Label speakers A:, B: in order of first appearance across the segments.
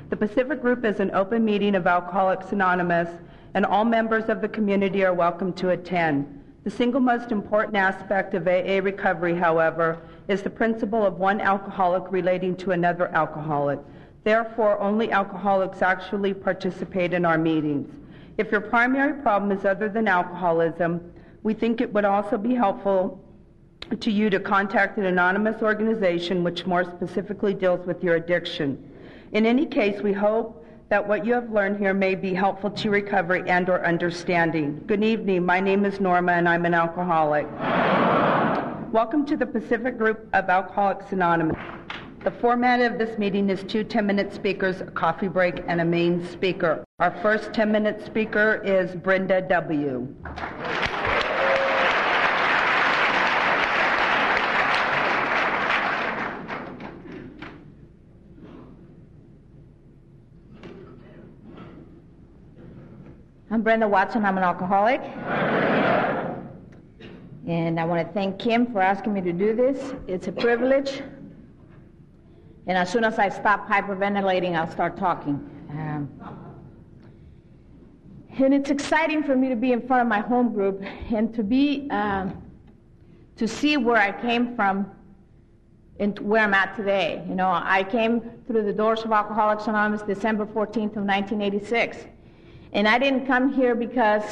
A: The Pacific Group is an open meeting of Alcoholics Anonymous, and all members of the community are welcome to attend. The single most important aspect of AA recovery, however, is the principle of one alcoholic relating to another alcoholic. Therefore, only alcoholics actually participate in our meetings. If your primary problem is other than alcoholism, we think it would also be helpful to you to contact an anonymous organization which more specifically deals with your addiction. In any case, we hope that what you have learned here may be helpful to recovery and or understanding. Good evening. My name is Norma, and I'm an alcoholic. Welcome to the Pacific Group of Alcoholics Anonymous. The format of this meeting is 2 10-minute speakers, a coffee break, and a main speaker. Our first 10-minute speaker is Brenda W.
B: I'm Brenda Watson. I'm an alcoholic. And I want to thank Kim for asking me to do this. It's a privilege. And as soon as I stop hyperventilating, I'll start talking. And it's exciting for me to be in front of my home group and to see where I came from and where I'm at today. You know, I came through the doors of Alcoholics Anonymous December 14th of 1986. And I didn't come here because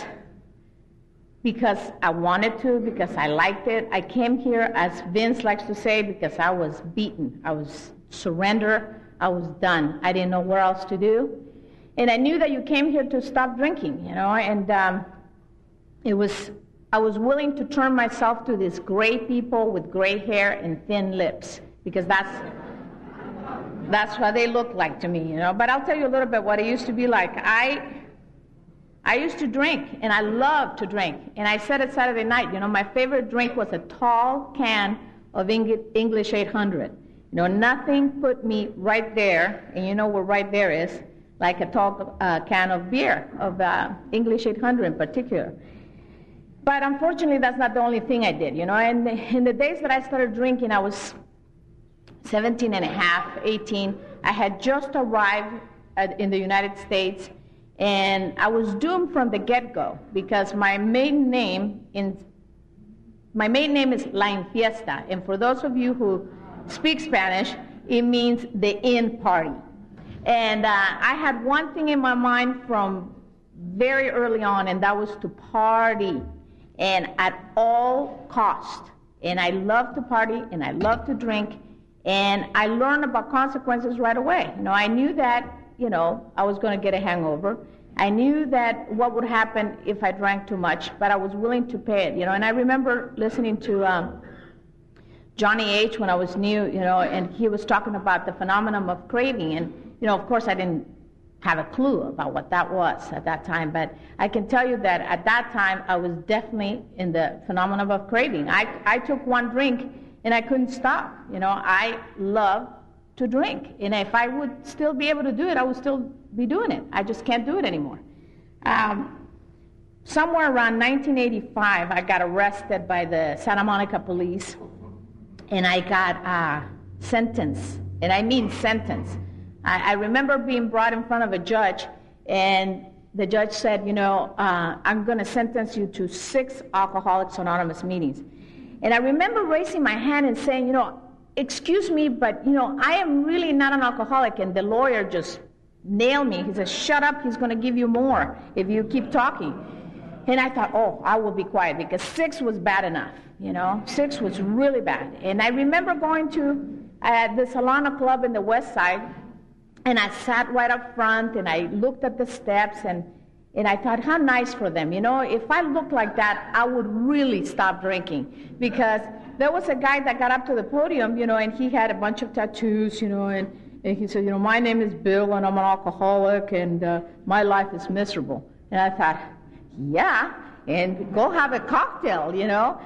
B: I wanted to, because I liked it. I came here, as Vince likes to say, because I was beaten. I was surrendered. I was done. I didn't know where else to do. And I knew that you came here to stop drinking, you know, and I was willing to turn myself to these gray people with gray hair and thin lips, because that's what they look like to me, you know. But I'll tell you a little bit what it used to be like. I used to drink, and I loved to drink. And I said it Saturday night, you know, my favorite drink was a tall can of English 800. You know, nothing put me right there, and you know where right there is, like a tall can of beer, of English 800 in particular. But unfortunately, that's not the only thing I did, you know. And in the days that I started drinking, I was 17 and a half, 18. I had just arrived in the United States. And I was doomed from the get-go because my maiden name is La Infiesta. And for those of you who speak Spanish, it means the in party. And I had one thing in my mind from very early on, and that was to party, and at all cost. And I love to party, and I love to drink, and I learned about consequences right away. You know, I knew that, you know, I was going to get a hangover. I knew that what would happen if I drank too much, but I was willing to pay it, you know. And I remember listening to Johnny H. when I was new, you know, and he was talking about the phenomenon of craving. And, you know, of course I didn't have a clue about what that was at that time, but I can tell you that at that time I was definitely in the phenomenon of craving. I took one drink and I couldn't stop, you know. I love to drink, and if I would still be able to do it, I would still be doing it. I just can't do it anymore. Somewhere around 1985, I got arrested by the Santa Monica police, and I got sentenced, and I mean sentenced. I remember being brought in front of a judge, and the judge said, you know, I'm going to sentence you to 6 Alcoholics Anonymous meetings. And I remember raising my hand and saying, you know, excuse me, but, you know, I am really not an alcoholic. And the lawyer just nailed me. He said, shut up, he's going to give you more if you keep talking. And I thought, oh, I will be quiet, because 6 was bad enough, you know. 6 was really bad. And I remember going to the Solana Club in the West Side, and I sat right up front, and I looked at the steps, and I thought, how nice for them. You know, if I looked like that, I would really stop drinking, because there was a guy that got up to the podium, you know, and he had a bunch of tattoos, you know, and he said, you know, my name is Bill, and I'm an alcoholic, and my life is miserable. And I thought, yeah, and go have a cocktail, you know.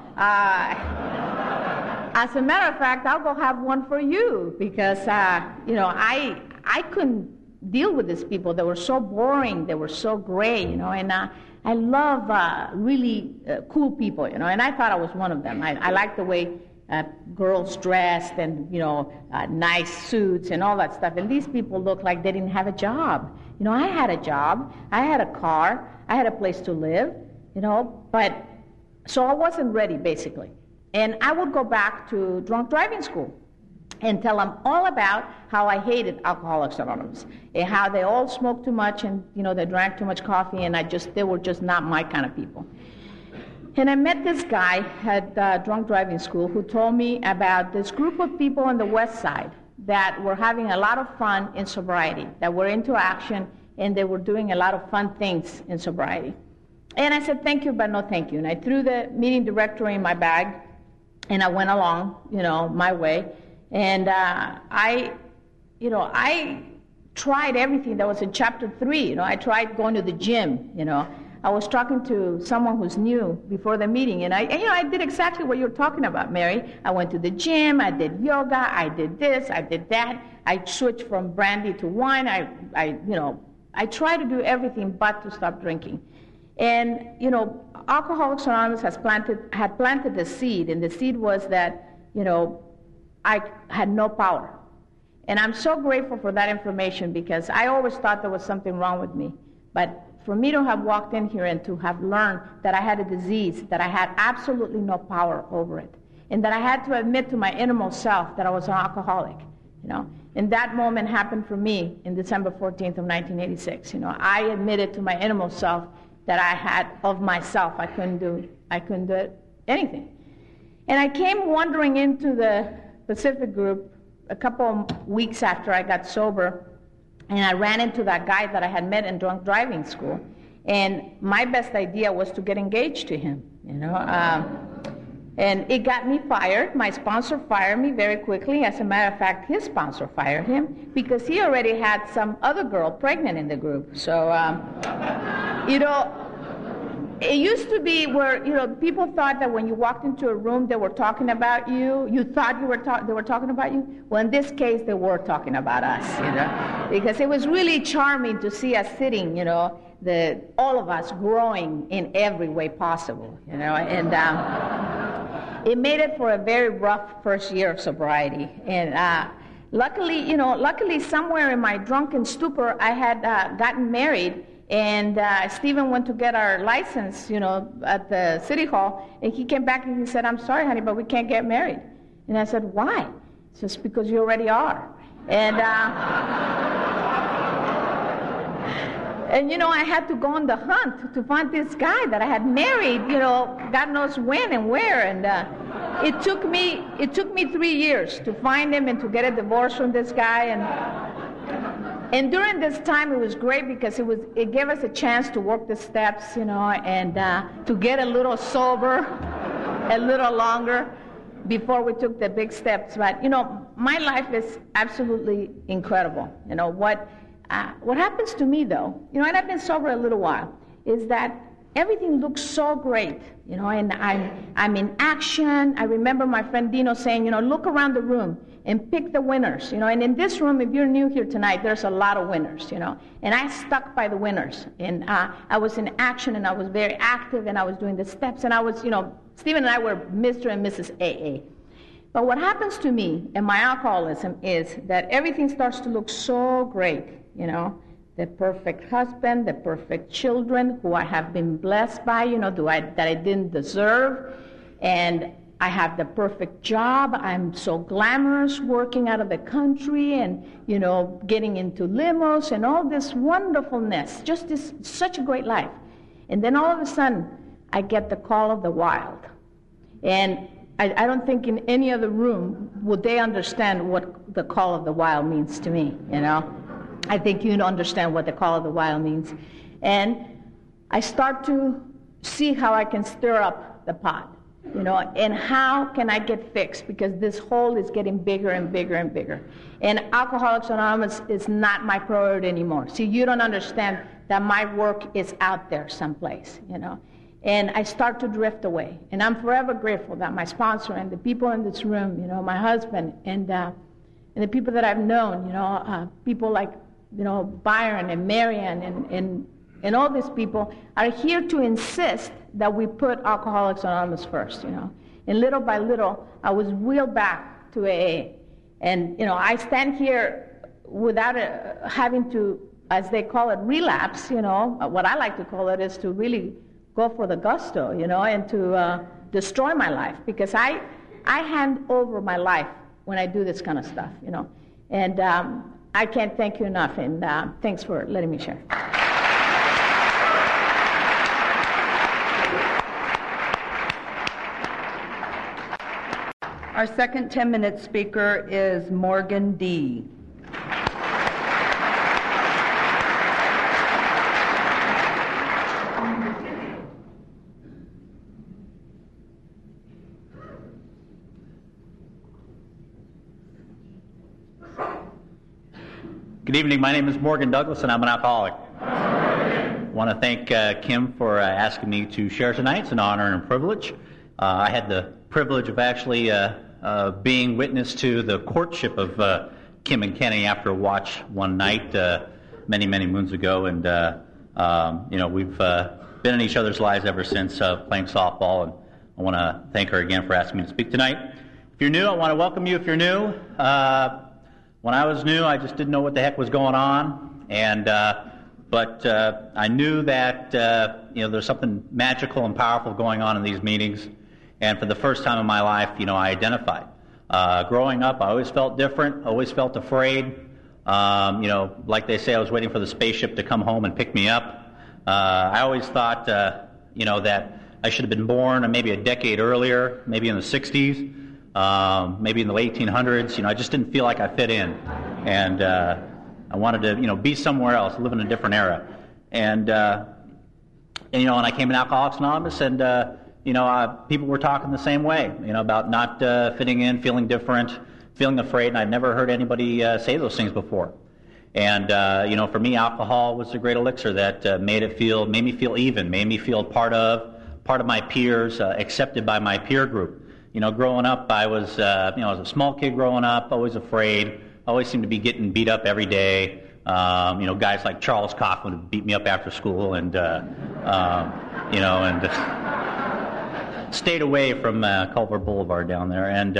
B: As a matter of fact, I'll go have one for you, because, you know, I couldn't deal with these people. They were so boring. They were so gray, you know, and I love really cool people, you know, and I thought I was one of them. I liked the way girls dressed and, nice suits and all that stuff. And these people looked like they didn't have a job. I had a job, I had a car, I had a place to live, but so I wasn't ready, basically. And I would go back to drunk driving school and tell them all about how I hated Alcoholics Anonymous and how they all smoked too much and, they drank too much coffee, and they were just not my kind of people. And I met this guy at drunk driving school who told me about this group of people on the West Side that were having a lot of fun in sobriety, that were into action, and they were doing a lot of fun things in sobriety. And I said, thank you, but no thank you. And I threw the meeting directory in my bag, and I went along, my way. And I tried everything that was in chapter 3. I tried going to the gym, I was talking to someone who's new before the meeting, and I did exactly what you're talking about, Mary. I went to the gym, I did yoga, I did this, I did that. I switched from brandy to wine. I tried to do everything but to stop drinking. And, Alcoholics Anonymous had planted the seed, and the seed was that, I had no power. And I'm so grateful for that information, because I always thought there was something wrong with me. But for me to have walked in here and to have learned that I had a disease, that I had absolutely no power over it, and that I had to admit to my innermost self that I was an alcoholic, And that moment happened for me in December 14th of 1986. I admitted to my innermost self that I had of myself. I couldn't do anything. And I came wandering into the Pacific group a couple of weeks after I got sober, and I ran into that guy that I had met in drunk driving school. And my best idea was to get engaged to him, and it got me fired. My sponsor fired me very quickly. As a matter of fact, his sponsor fired him because he already had some other girl pregnant in the group. So, it used to be where, people thought that when you walked into a room, they were talking about you. You thought they were talking about you. Well, in this case, they were talking about us, because it was really charming to see us sitting, all of us growing in every way possible, and it made it for a very rough first year of sobriety. And luckily, somewhere in my drunken stupor, I had gotten married. And Stephen went to get our license, at the city hall, and he came back and he said, "I'm sorry, honey, but we can't get married." And I said, "Why?" It's just because you already are. And I had to go on the hunt to find this guy that I had married, God knows when and where. And it took me 3 years to find him and to get a divorce from this guy. And during this time, it was great because it gave us a chance to work the steps, and to get a little sober, a little longer before we took the big steps. But, my life is absolutely incredible. What happens to me, though, and I've been sober a little while, is that everything looks so great, and I'm in action. I remember my friend Dino saying, look around the room and pick the winners, and in this room, if you're new here tonight, there's a lot of winners, and I stuck by the winners, and I was in action, and I was very active, and I was doing the steps, and I was, Stephen and I were Mr. and Mrs. AA. But what happens to me and my alcoholism is that everything starts to look so great, the perfect husband, the perfect children who I have been blessed by, that I didn't deserve, and I have the perfect job. I'm so glamorous working out of the country and, getting into limos and all this wonderfulness, just such a great life. And then all of a sudden, I get the call of the wild. And I don't think in any other room would they understand what the call of the wild means to me, I think you understand what the call of the wild means. And I start to see how I can stir up the pot. And how can I get fixed? Because this hole is getting bigger and bigger and bigger. And Alcoholics Anonymous is not my priority anymore. See, you don't understand that my work is out there someplace, And I start to drift away. And I'm forever grateful that my sponsor and the people in this room, my husband, and the people that I've known, people like, Byron and Marianne and all these people are here to insist that we put Alcoholics Anonymous first, And little by little, I was wheeled back to AA. And, I stand here without having to, as they call it, relapse, What I like to call it is to really go for the gusto, and to destroy my life. Because I hand over my life when I do this kind of stuff, And I can't thank you enough, and thanks for letting me share.
A: Our second 10-minute speaker is Morgan D.
C: Good evening. My name is Morgan Douglas, and I'm an alcoholic. I want to thank Kim for asking me to share tonight. It's an honor and a privilege. I had the privilege of actually being witness to the courtship of Kim and Kenny after a watch one night many, many moons ago, and we've been in each other's lives ever since playing softball, and I want to thank her again for asking me to speak tonight. If you're new, I want to welcome you. If you're new, when I was new, I just didn't know what the heck was going on, but I knew that there's something magical and powerful going on in these meetings, and for the first time in my life, I identified. Growing up, I always felt different, always felt afraid. Like they say, I was waiting for the spaceship to come home and pick me up. I always thought, that I should have been born maybe a decade earlier, maybe in the 60s. Maybe in the late 1800s, I just didn't feel like I fit in, and I wanted to, be somewhere else, live in a different era, and I came in Alcoholics Anonymous, and people were talking the same way, about not fitting in, feeling different, feeling afraid, and I'd never heard anybody say those things before, and for me, alcohol was the great elixir that made me feel even, made me feel part of my peers, accepted by my peer group. Growing up, I was a small kid growing up, always afraid, always seemed to be getting beat up every day. Guys like Charles Coughlin would beat me up after school, and stayed away from Culver Boulevard down there. And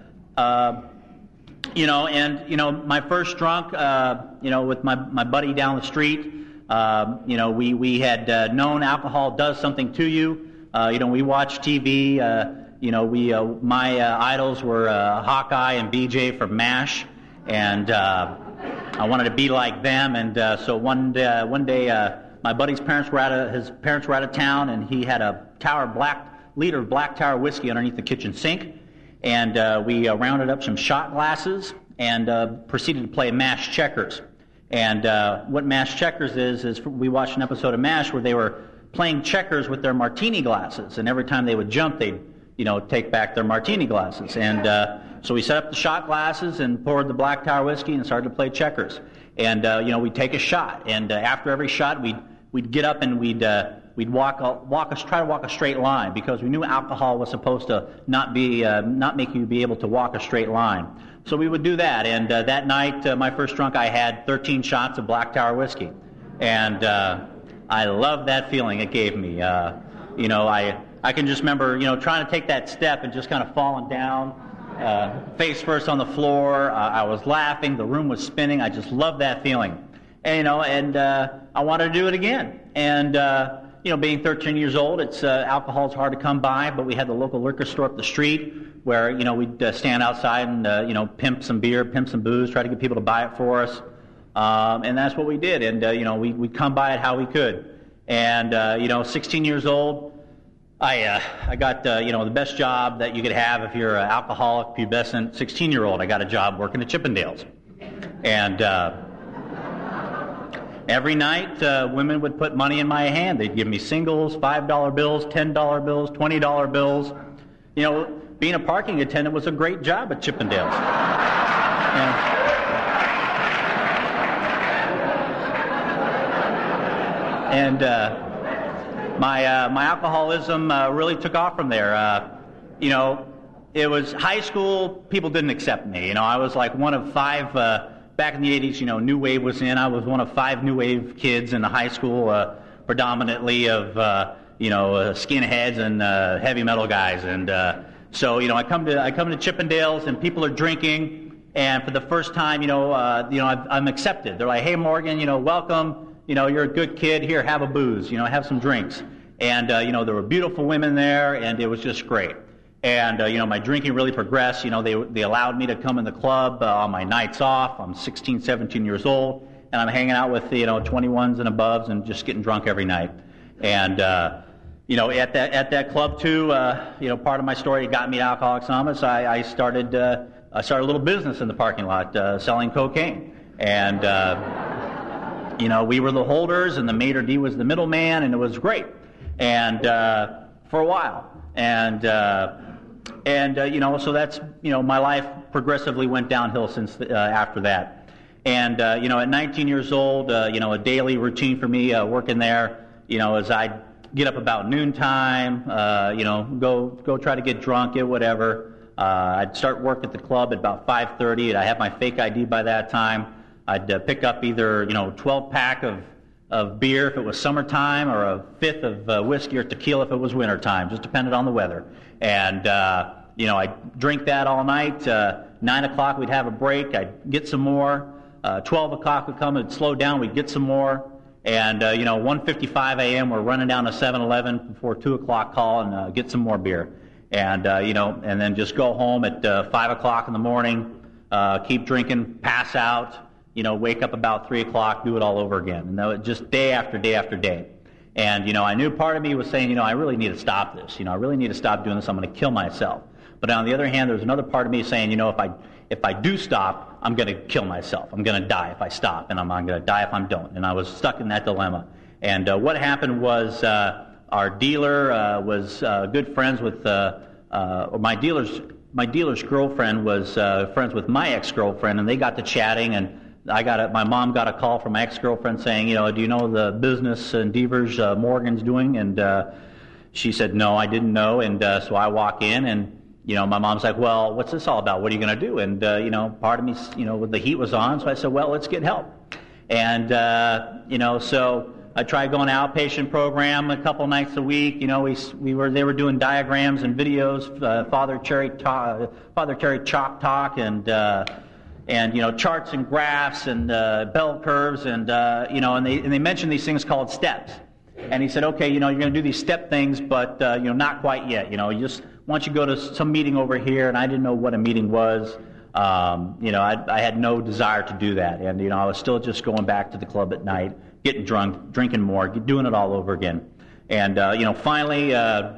C: my first drunk, with my buddy down the street, we had known alcohol does something to you. We watched TV. My idols were Hawkeye and BJ from MASH, and I wanted to be like them. And so one day, my buddy's parents were out of town, and he had a liter of Black Tower whiskey underneath the kitchen sink, and we rounded up some shot glasses and proceeded to play MASH checkers. And what MASH checkers is we watched an episode of MASH where they were playing checkers with their martini glasses, and every time they would jump, they'd take back their martini glasses. And so we set up the shot glasses and poured the Black Tower whiskey and started to play checkers. And, we'd take a shot. And after every shot, we'd get up and we'd try to walk a straight line, because we knew alcohol was supposed to not make you be able to walk a straight line. So we would do that. And that night, my first drunk, I had 13 shots of Black Tower whiskey. And I loved that feeling it gave me. I can just remember, trying to take that step and just kind of falling down, face first on the floor. I was laughing. The room was spinning. I just loved that feeling. And, I wanted to do it again. And, being 13 years old, alcohol's hard to come by, but we had the local liquor store up the street where, we'd stand outside and, pimp some beer, pimp some booze, try to get people to buy it for us. And that's what we did. And, we'd come by it how we could. And, 16 years old, I got, the best job that you could have if you're an alcoholic, pubescent 16-year-old. I got a job working at Chippendales. And every night, women would put money in my hand. They'd give me singles, $5 bills, $10 bills, $20 bills. Being a parking attendant was a great job at Chippendales. My alcoholism really took off from there. It was high school. People didn't accept me. I was like one of five. Back in the 80s, New Wave was in. I was one of 5 New Wave kids in the high school, predominantly of skinheads and heavy metal guys. And So, I come to Chippendales and people are drinking, and for the first time, I'm accepted. They're like, "Hey, Morgan, welcome. You're a good kid. Here, have a booze. Have some drinks." And there were beautiful women there, and it was just great. And my drinking really progressed. They allowed me to come in the club on my nights off. I'm 16, 17 years old, and I'm hanging out with 21s and above, and just getting drunk every night. And at that club too, part of my story got me to Alcoholics Anonymous. I started a little business in the parking lot selling cocaine, and we were the holders, and the maitre d' was the middleman, and it was great. And for a while, so that's my life progressively went downhill since after that. And at 19 years old, a daily routine for me working there, as I'd get up about noontime, go try to get drunk, get whatever. I'd start work at the club at about 5:30, and I had my fake ID by that time. I'd pick up either 12-pack of beer if it was summertime, or a fifth of whiskey or tequila if it was wintertime, just depended on the weather. And I'd drink that all night. 9 o'clock we'd have a break. I'd get some more. 12 o'clock would come, it'd slow down, we'd get some more. And 1:55 a.m. we're running down to 7-Eleven before 2 o'clock call and get some more beer. And and then just go home at 5 o'clock in the morning, keep drinking, pass out, wake up about 3 o'clock, do it all over again. And that was just day after day after day. And I knew part of me was saying, I really need to stop this. I really need to stop doing this. I'm going to kill myself. But on the other hand, there's another part of me saying, if I do stop, I'm going to kill myself. I'm going to die if I stop, and I'm going to die if I don't. And I was stuck in that dilemma. And what happened was our dealer was good friends with my dealer's girlfriend was friends with my ex-girlfriend, and they got to chatting, and my mom got a call from my ex-girlfriend saying, do you know the business endeavors Morgan's doing? And she said, no, I didn't know. And so I walk in, and my mom's like, well, what's this all about? What are you going to do? And part of me, the heat was on, so I said, well, let's get help. And so I tried going to outpatient program a couple nights a week. They were doing diagrams and videos, Father Terry Chalk Talk, and charts and graphs and bell curves, and they mentioned these things called steps. And he said, okay, you're going to do these step things, but not quite yet. Why don't you go to some meeting over here? And I didn't know what a meeting was. I had no desire to do that, and I was still just going back to the club at night, getting drunk, drinking more, doing it all over again. And finally,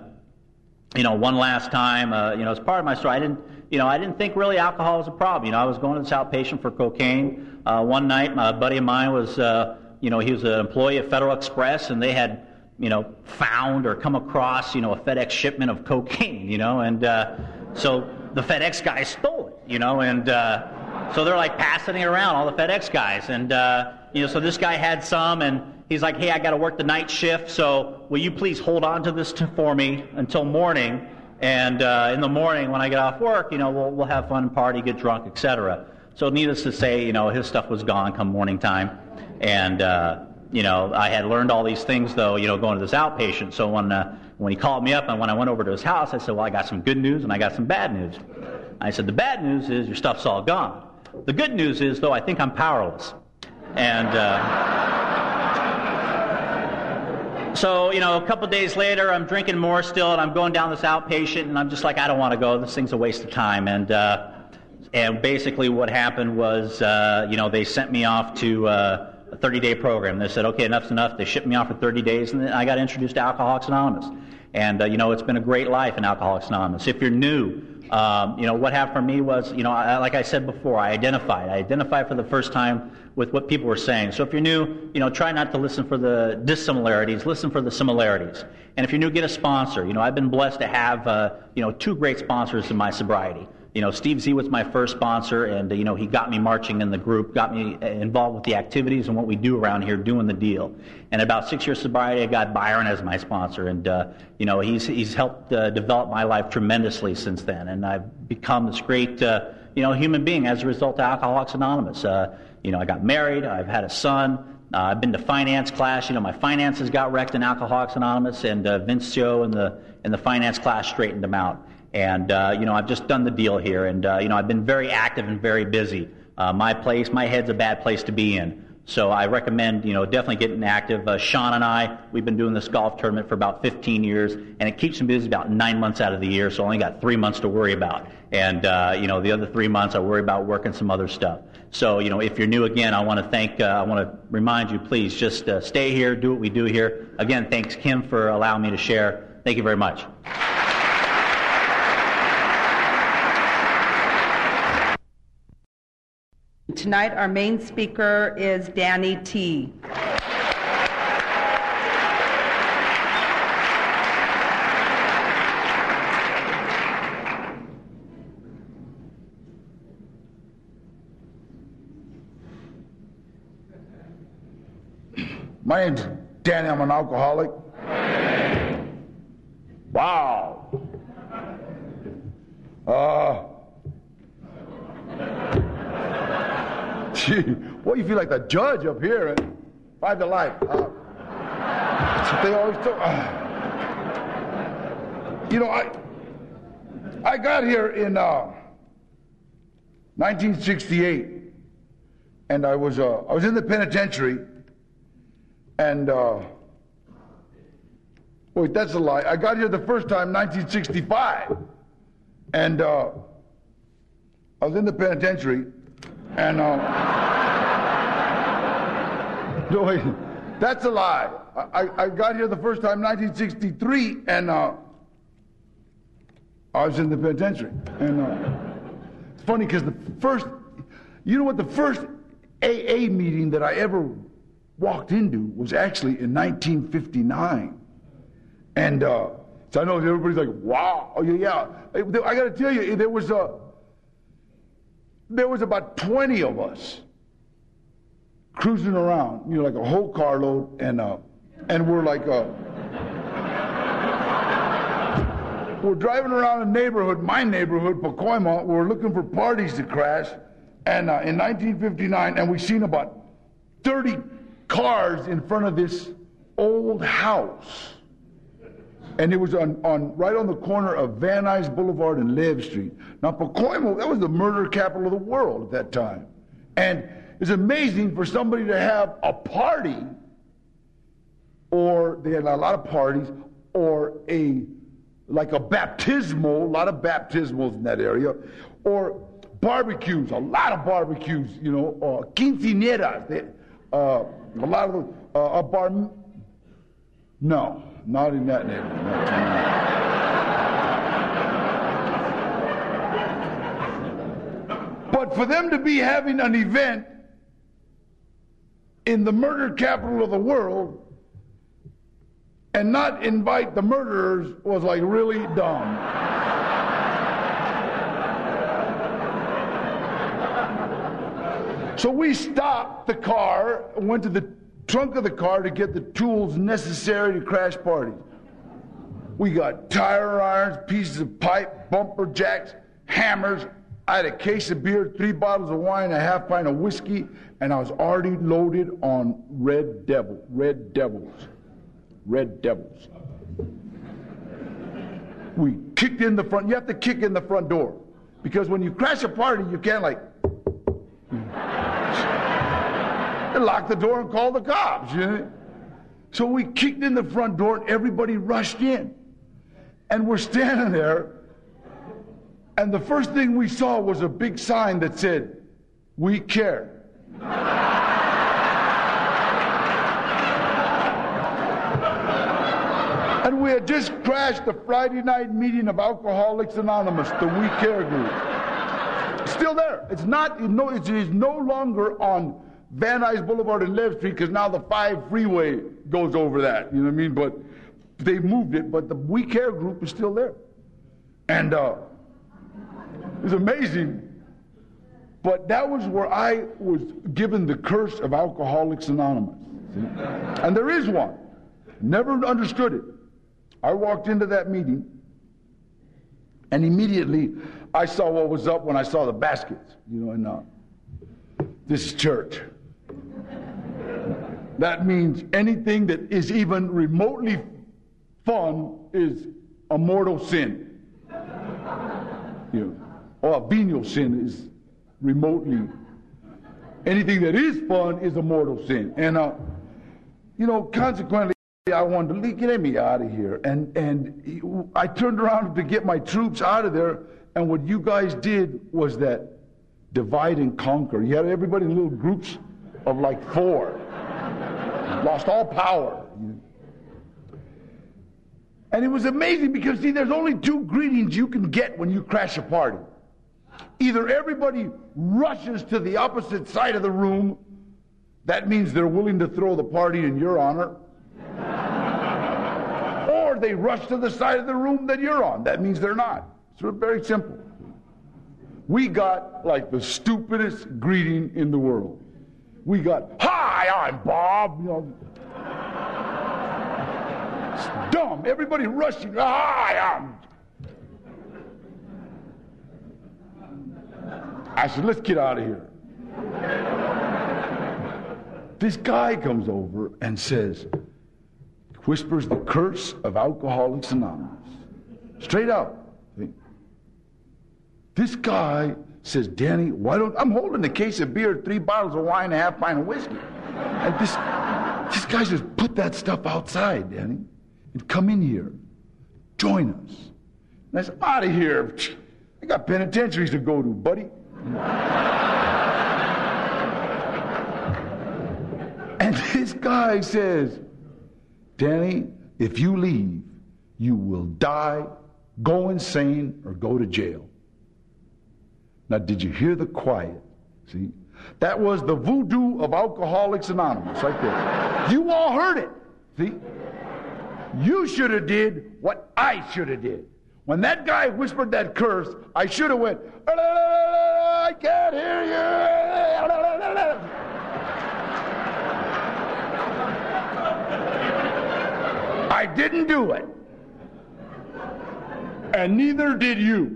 C: one last time, as part of my story, I didn't think really alcohol was a problem. I was going to this outpatient for cocaine. One night, my buddy of mine was, he was an employee at Federal Express, and they had, found or come across, a FedEx shipment of cocaine, and so the FedEx guys stole it, and so they're like passing it around, all the FedEx guys, and so this guy had some, and he's like, hey, I got to work the night shift, so will you please hold on to this for me until morning, and in the morning when I get off work, we'll have fun, party, get drunk, etc. So needless to say, his stuff was gone come morning time, and I had learned all these things, though, going to this outpatient. So when he called me up and when I went over to his house, I said, well, I got some good news and I got some bad news. I said, the bad news is your stuff's all gone. The good news is, though, I think I'm powerless. And so, a couple of days later, I'm drinking more still, and I'm going down this outpatient, and I'm just like, I don't want to go. This thing's a waste of time. And basically what happened was, they sent me off to a 30-day program. They said, okay, enough's enough. They shipped me off for 30 days, and then I got introduced to Alcoholics Anonymous. And, it's been a great life in Alcoholics Anonymous. If you're new, what happened for me was, like I said before, I identified for the first time with what people were saying. So if you're new, try not to listen for the dissimilarities, listen for the similarities. And if you're new, get a sponsor. I've been blessed to have, two great sponsors in my sobriety. Steve Z was my first sponsor, and, he got me marching in the group, got me involved with the activities and what we do around here, doing the deal. And about 6 years sobriety, I got Byron as my sponsor, and, he's helped develop my life tremendously since then. And I've become this great, human being as a result of Alcoholics Anonymous. I got married, I've had a son, I've been to finance class. My finances got wrecked in Alcoholics Anonymous, and Vince Joe and the finance class straightened them out. And, I've just done the deal here. And, I've been very active and very busy. My head's a bad place to be in. So I recommend, definitely getting active. Sean and I, we've been doing this golf tournament for about 15 years, and it keeps me busy about 9 months out of the year, so I only got 3 months to worry about. And, the other 3 months I worry about working some other stuff. So, if you're new again, I want to remind you, please just stay here, do what we do here. Again, thanks, Kim, for allowing me to share. Thank you very much.
A: Tonight, our main speaker is Danny T.
D: My name's Danny. I'm an alcoholic. Wow. Gee, well, you feel like the judge up here at 5 to Life. That's what they always do. I got here in 1968, and I was in the penitentiary, and wait, that's a lie. I got here the first time, 1965, and I was in the penitentiary. And no, wait, that's a lie. I got here the first time, 1963, and I was in the penitentiary. And it's funny because the first AA meeting that I ever walked into was actually in 1959. And so I know everybody's like, wow, oh, yeah. I got to tell you, there was about 20 of us cruising around, like a whole carload, and we're like, we're driving around a neighborhood, my neighborhood, Pacoima. We're looking for parties to crash, and in 1959, and we seen about 30 cars in front of this old house. And it was right on the corner of Van Nuys Boulevard and Lev Street. Now, Pacoima, that was the murder capital of the world at that time. And it's amazing for somebody to have a party, or they had a lot of parties, or a baptismal, a lot of baptismals in that area, or barbecues, a lot of barbecues, quinceañeras, a lot of a bar. No, not in that neighborhood. But for them to be having an event in the murder capital of the world and not invite the murderers was like really dumb. So we stopped the car, went to the trunk of the car to get the tools necessary to crash parties. We got tire irons, pieces of pipe, bumper jacks, hammers. I had a case of beer, 3 bottles of wine, a half pint of whiskey, and I was already loaded on Red Devils. We kicked in the front. You have to kick in the front door, because when you crash a party, you can't lock the door and call the cops. So we kicked in the front door, and everybody rushed in, and we're standing there. And the first thing we saw was a big sign that said, "We care." And we had just crashed the Friday night meeting of Alcoholics Anonymous, the We Care group. Still there. It is no longer on Van Nuys Boulevard and Lev Street, because now the 5 freeway goes over that. You know what I mean? But they moved it, but the We Care group is still there. And it's amazing. But that was where I was given the curse of Alcoholics Anonymous. See? And there is one. Never understood it. I walked into that meeting, and immediately I saw what was up when I saw the baskets. And this is church. That means anything that is even remotely fun is a mortal sin. You know, or venial sin is remotely. Anything that is fun is a mortal sin. And, consequently, I wanted to get me out of here. And I turned around to get my troops out of there, and what you guys did was that divide and conquer. You had everybody in little groups of like 4. Lost all power. And it was amazing because, see, there's only 2 greetings you can get when you crash a party. Either everybody rushes to the opposite side of the room, that means they're willing to throw the party in your honor, or they rush to the side of the room that you're on, that means they're not. It's very simple. We got like the stupidest greeting in the world. We got, "Hi, I'm Bob." It's dumb. Everybody rushing, "Hi, I'm..." I said, "Let's get out of here." This guy comes over and whispers the curse of Alcoholics Anonymous. Straight out. This guy says, "Danny, why don't..." I'm holding a case of beer, 3 bottles of wine, a half pint of whiskey. And this guy says, "Put that stuff outside, Danny, and come in here. Join us." And I said, "Out of here. I got penitentiaries to go to, buddy." And this guy says, "Danny, if you leave, you will die, go insane, or go to jail." Now, did you hear the quiet? See? That was the voodoo of Alcoholics Anonymous right there. You all heard it. See? You should have did what I should have did. When that guy whispered that curse, I should have went, "I can't hear you." I didn't do it. And neither did you.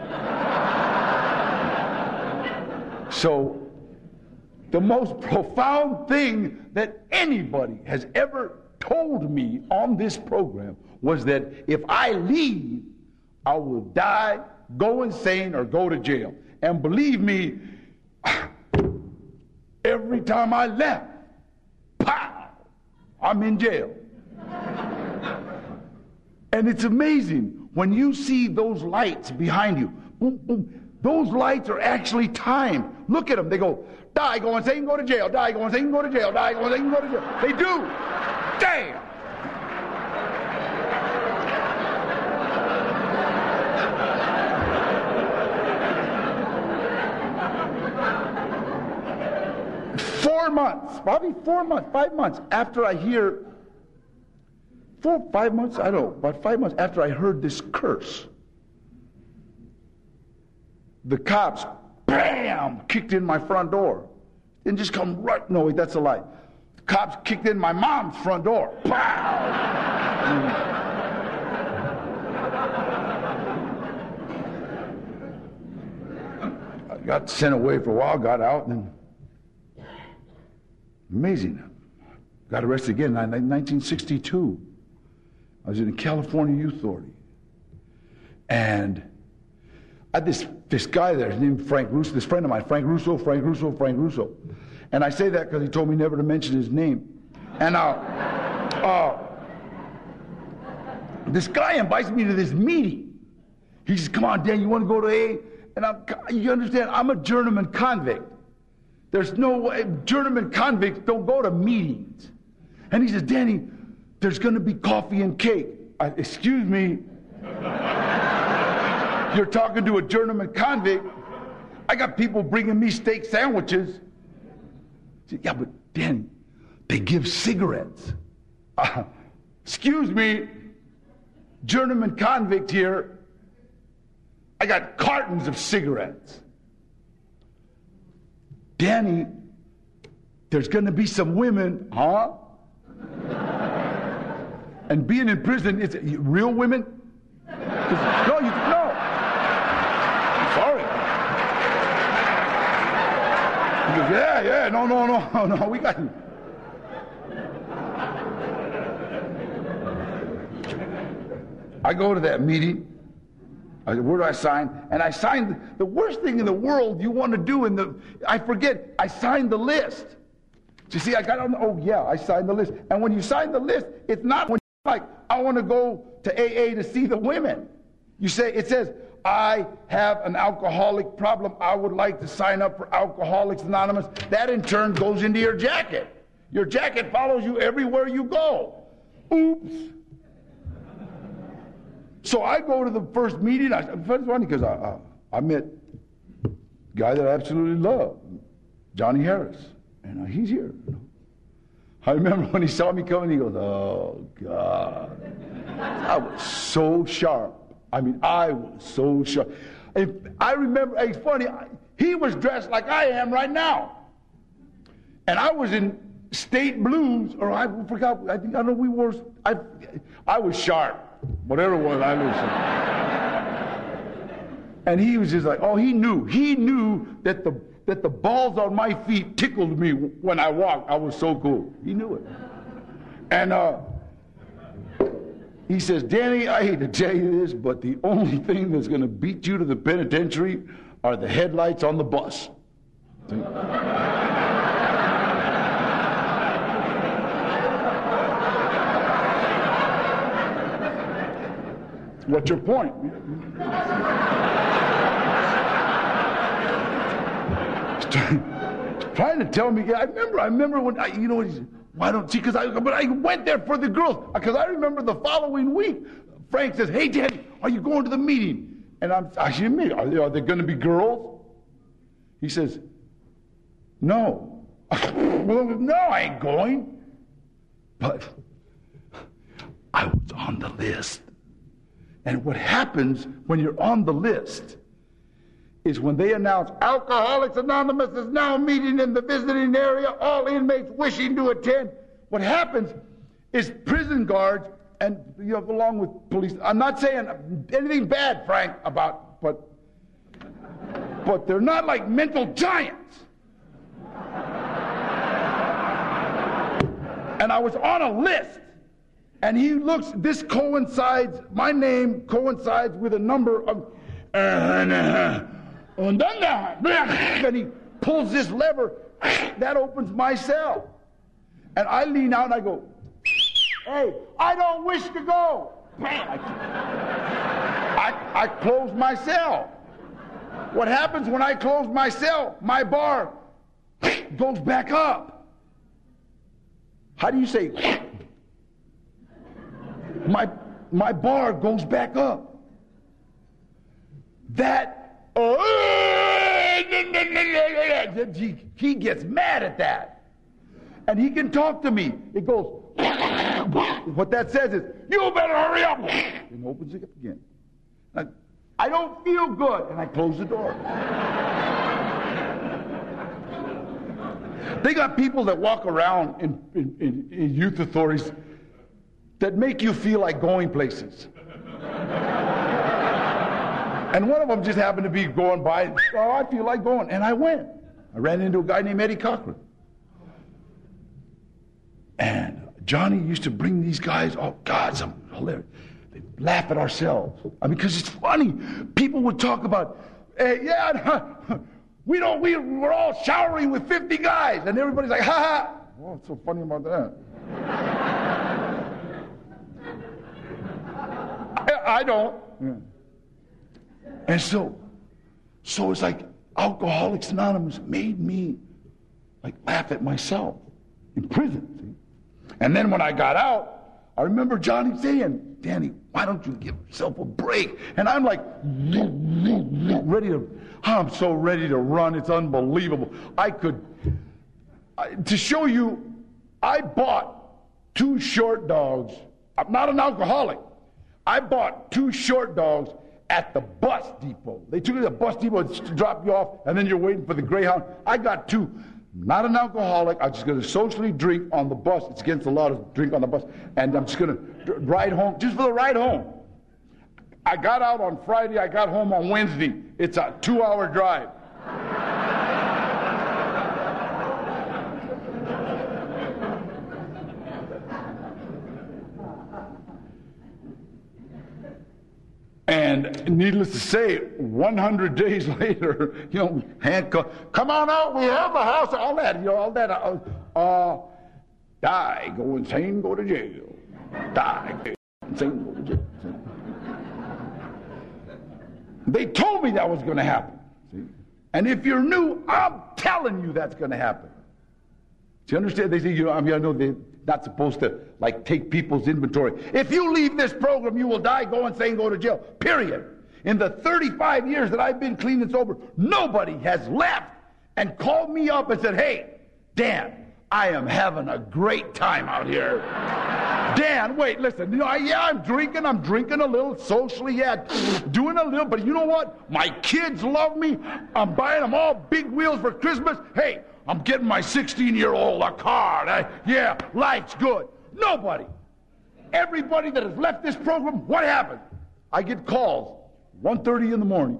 D: So, the most profound thing that anybody has ever told me on this program was that if I leave, I will die, go insane, or go to jail. And believe me, every time I left, pow, I'm in jail. And it's amazing when you see those lights behind you. Boom, boom. Those lights are actually timed. Look at them. They go, die, go insane, go to jail. Die, go insane, go to jail. Die, go insane, go to jail. They do. Damn. Probably 4 months, 5 months after I hear, 5 months, I don't know, about 5 months after I heard this curse, the cops, bam, kicked in my front door. Didn't just come right, no, wait, that's a lie. The cops kicked in my mom's front door. Pow! I got sent away for a while, got out, and amazing. Got arrested again in 1962. I was in the California Youth Authority. And I had this guy there, his name was Frank Russo, this friend of mine, Frank Russo. And I say that because he told me never to mention his name. And this guy invites me to this meeting. He says, "Come on, Dan, you want to go to A?" And you understand, I'm a journeyman convict. There's no way, journeyman convicts don't go to meetings. And he says, "Danny, there's going to be coffee and cake." Excuse me. You're talking to a journeyman convict. I got people bringing me steak sandwiches. I said, "Yeah, but Danny, they give cigarettes." Excuse me, journeyman convict here. I got cartons of cigarettes. "Danny, there's going to be some women, huh?" And being in prison, it's real women? No. Sorry. He goes, yeah, no, we got you. I go to that meeting. I said, where do I sign? And I signed the worst thing in the world you want to do I forget, I signed the list. So you see, I got on, I signed the list. And when you sign the list, it's not when you're like, I want to go to AA to see the women. It says, I have an alcoholic problem. I would like to sign up for Alcoholics Anonymous. That in turn goes into your jacket. Your jacket follows you everywhere you go. Oops. So I go to the first meeting. It's funny because I met a guy that I absolutely love, Johnny Harris. And he's here. I remember when he saw me coming, he goes, oh, God. I was so sharp. I was so sharp. I remember, it's funny, he was dressed like I am right now. And I was in state blues, or I forgot, I don't know, I was sharp. Whatever it was, I was sharp. And he was just like, he knew that the balls on my feet tickled me when I walked. I was so cool. He knew it. And he says, Danny, I hate to tell you this, but the only thing that's going to beat you to the penitentiary are the headlights on the bus. What's your point? Trying to tell me. I remember when why don't you? But I went there for the girls because I remember the following week. Frank says, "Hey, Daddy, are you going to the meeting?" And I said, "Are there going to be girls?" He says, "No." Well, no, I ain't going. But I was on the list. And what happens when you're on the list is when they announce Alcoholics Anonymous is now meeting in the visiting area, all inmates wishing to attend. What happens is prison guards, and along with police, I'm not saying anything bad, Frank, but they're not like mental giants. And I was on a list. And he looks, my name coincides with a number of, and he pulls this lever, that opens my cell. And I lean out and I go, hey, I don't wish to go. I close my cell. What happens when I close my cell? My bar goes back up. How do you say? My bar goes back up. He gets mad at that. And he can talk to me. It goes, what that says is, you better hurry up. And opens it up again. I don't feel good. And I close the door. They got people that walk around in youth authorities that make you feel like going places. And one of them just happened to be going by, I feel like going. And I went. I ran into a guy named Eddie Cochran. And Johnny used to bring these guys, some hilarious. They laugh at ourselves. Because it's funny. People would talk about, we're all showering with 50 guys. And everybody's like, ha ha. What's so funny about that? I don't. Yeah. And so it's like Alcoholics Anonymous made me laugh at myself in prison. See? And then when I got out, I remember Johnny saying, Danny, why don't you give yourself a break? And I'm like, I'm so ready to run. It's unbelievable. To show you, I bought 2 short dogs. I'm not an alcoholic. I bought 2 short dogs at the bus depot. They took you to the bus depot to drop you off, and then you're waiting for the Greyhound. I got 2. Not an alcoholic. I'm just going to socially drink on the bus. It's against the law to drink on the bus. And I'm just going to ride home, just for the ride home. I got out on Friday. I got home on Wednesday. It's a 2-hour drive. And And needless to say, 100 days later, handcuffed. Come on out, we have a house, all that, die, go insane, go to jail. Die, insane, go to jail. They told me that was going to happen. See? And if you're new, I'm telling you that's going to happen. Do you understand? They say, I know they're not supposed to, take people's inventory. If you leave this program, you will die, go insane, go to jail. Period. In the 35 years that I've been clean and sober, nobody has left and called me up and said, hey, Dan, I am having a great time out here. Dan, wait, listen, I'm drinking a little socially, doing a little, but you know what? My kids love me. I'm buying them all big wheels for Christmas. Hey, I'm getting my 16-year-old a car. Life's good. Nobody. Everybody that has left this program, what happened? I get calls, 1:30 in the morning.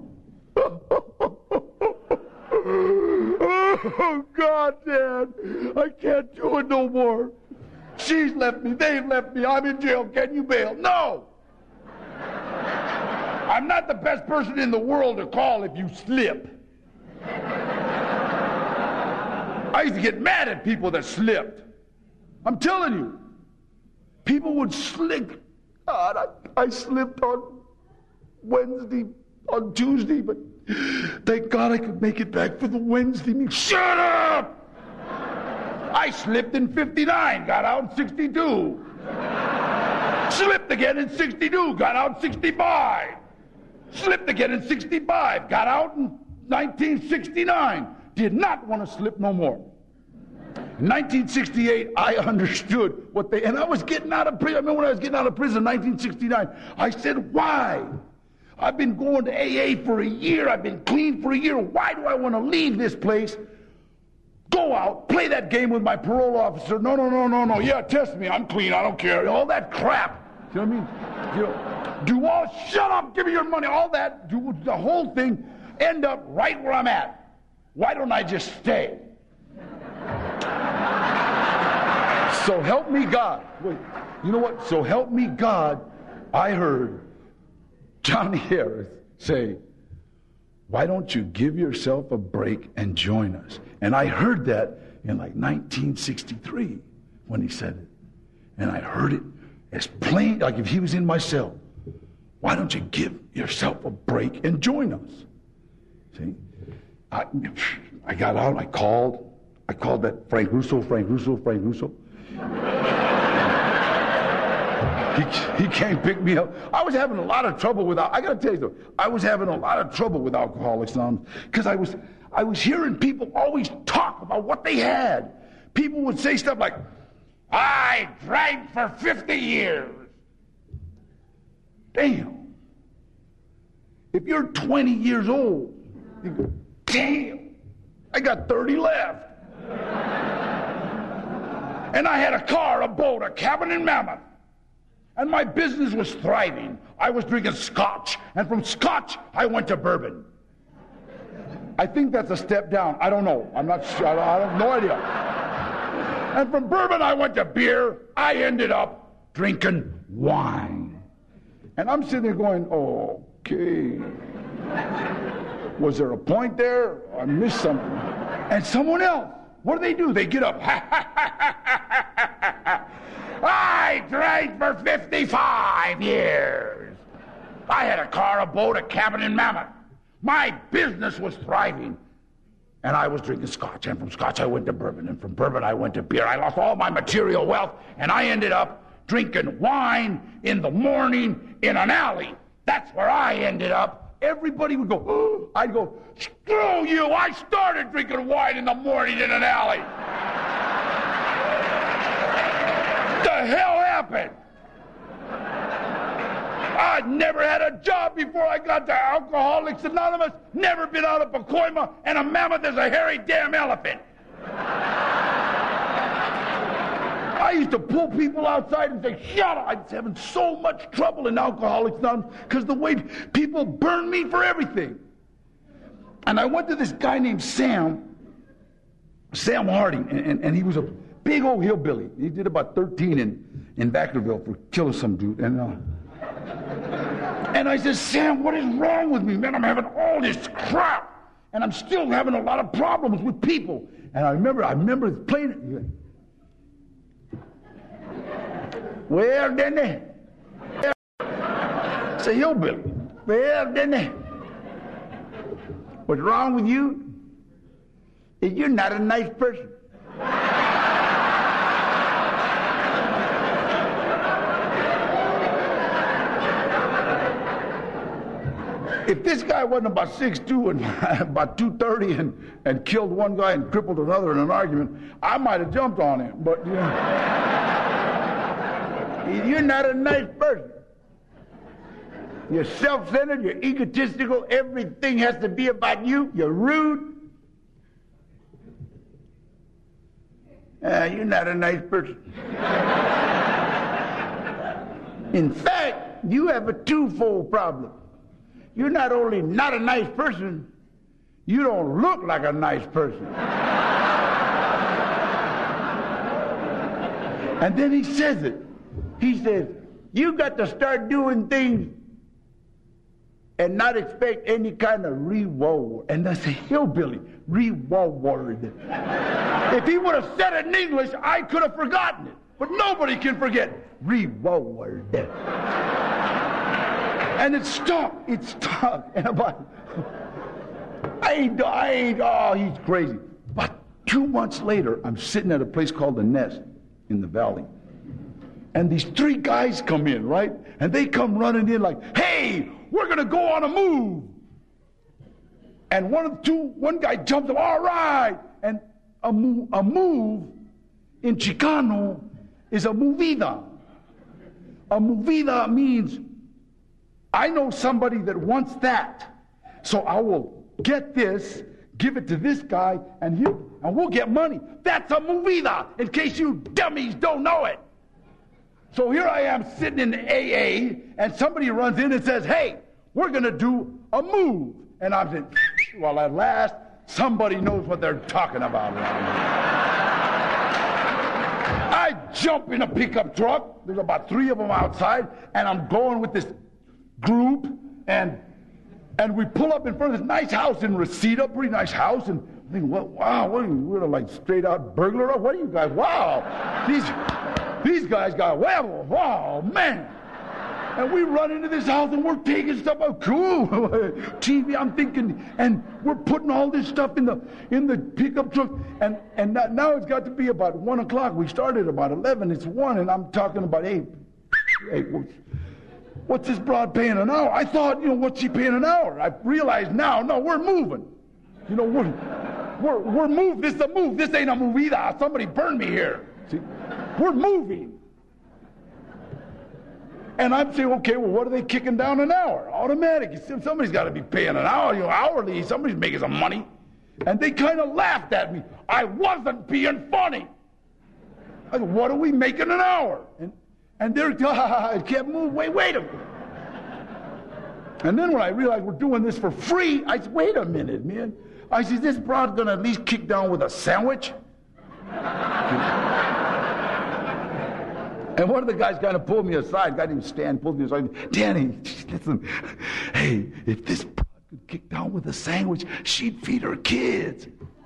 D: Oh, God, Dad, I can't do it no more. She's left me, they've left me, I'm in jail, can you bail? No! I'm not the best person in the world to call if you slip. I used to get mad at people that slipped. I'm telling you. People would slip. God, I slipped on Wednesday, on Tuesday, but thank God I could make it back for the Wednesday meeting. Shut up! I slipped in 59, got out in 62. Slipped again in 62, got out in 65. Slipped again in 65, got out in 1969. Did not want to slip no more. In 1968, I understood and I was getting out of prison. I remember when I was getting out of prison in 1969, I said, why? I've been going to AA for a year. I've been clean for a year. Why do I want to leave this place? Go out, play that game with my parole officer. No. Yeah, test me. I'm clean. I don't care. All that crap. You know what I mean? Shut up. Give me your money. All that. Do the whole thing. End up right where I'm at. Why don't I just stay? So help me God. Wait, you know what? So help me God. I heard Johnny Harris say, why don't you give yourself a break and join us? And I heard that in 1963 when he said it. And I heard it as plain, like if he was in my cell. Why don't you give yourself a break and join us? See? I got out, I called that Frank Russo. He came pick me up. I was having a lot of trouble with Alcoholics Anonymous because I was hearing people always talk about what they had. People would say stuff like, I drank for 50 years. Damn. If you're 20 years old, you go, damn, I got 30 left. And I had a car, a boat, a cabin in Mammoth. And my business was thriving. I was drinking scotch. And from scotch, I went to bourbon. I think that's a step down. I don't know. I'm not sure. I have no idea. And from bourbon, I went to beer. I ended up drinking wine. And I'm sitting there going, okay. Was there a point there? I missed something. And someone else, what do? They get up. I drank for 55 years. I had a car, a boat, a cabin in Mammoth. My business was thriving. And I was drinking scotch. And from scotch, I went to bourbon. And from bourbon, I went to beer. I lost all my material wealth. And I ended up drinking wine in the morning in an alley. That's where I ended up. Everybody would go, oh. I'd go, screw you, I started drinking wine in the morning in an alley. What the hell happened? I'd never had a job before I got to Alcoholics Anonymous, never been out of Pacoima, and a mammoth is a hairy damn elephant. I used to pull people outside and say, shut up. I was having so much trouble in Alcoholics Anonymous because the way people burned me for everything. And I went to this guy named Sam Harding, and he was a big old hillbilly. He did about 13 in Vacaville for killing some dude. And And I said, Sam, what is wrong with me, man? I'm having all this crap. And I'm still having a lot of problems with people. And I remember playing it. Well, then, say, hillbilly. Well, then, what's wrong with you is you're not a nice person. If this guy wasn't about 6'2" and about 230 and killed one guy and crippled another in an argument, I might have jumped on him. But you know, you're not a nice person. You're self-centered, you're egotistical, everything has to be about you, you're rude. You're not a nice person. In fact, you have a twofold problem. You're not only not a nice person, you don't look like a nice person. And then he says it. He says, you got to start doing things and not expect any kind of reward. And that's a hillbilly, reward. If he would have said it in English, I could have forgotten it. But nobody can forget reward. And it stuck. And about, he's crazy. But 2 months later, I'm sitting at a place called The Nest in the valley. And these 3 guys come in, right? And they come running in like, hey, we're going to go on a move. And one guy jumps up, all right. And a move in Chicano is a movida. A movida means I know somebody that wants that, so I will get this, give it to this guy, and we'll get money. That's a movida, in case you dummies don't know it. So here I am sitting in AA, and somebody runs in and says, hey, we're going to do a move. And I'm saying, well, at last, somebody knows what they're talking about. I jump in a pickup truck. There's about 3 of them outside, and I'm going with this group, and we pull up in front of this nice house in Reseda, pretty nice house, and I think, wow, what are you, we're like straight out burglar? What are you guys? Wow, these guys got wow, man. And we run into this house and we're taking stuff out, cool. TV, I'm thinking, and we're putting all this stuff in the pickup truck, and now it's got to be about 1 o'clock. We started about 11. It's 1, and I'm talking about 8. What's this broad paying an hour? I thought, what's she paying an hour? I realize now, no, we're moving. We're moving. This is a move. This ain't a move either. Somebody burned me here. See, we're moving. And I'm saying, okay, well, what are they kicking down an hour? Automatic. Somebody's got to be paying an hour, hourly. Somebody's making some money. And they kind of laughed at me. I wasn't being funny. I said, what are we making an hour? And they're, it can't move. Wait a minute. And then when I realized we're doing this for free, I said, wait a minute, man. I said, this broad going to at least kick down with a sandwich? And one of the guys kind of pulled me aside. Guy didn't stand, pulled me aside. Danny, listen, hey, if this broad could kick down with a sandwich, she'd feed her kids.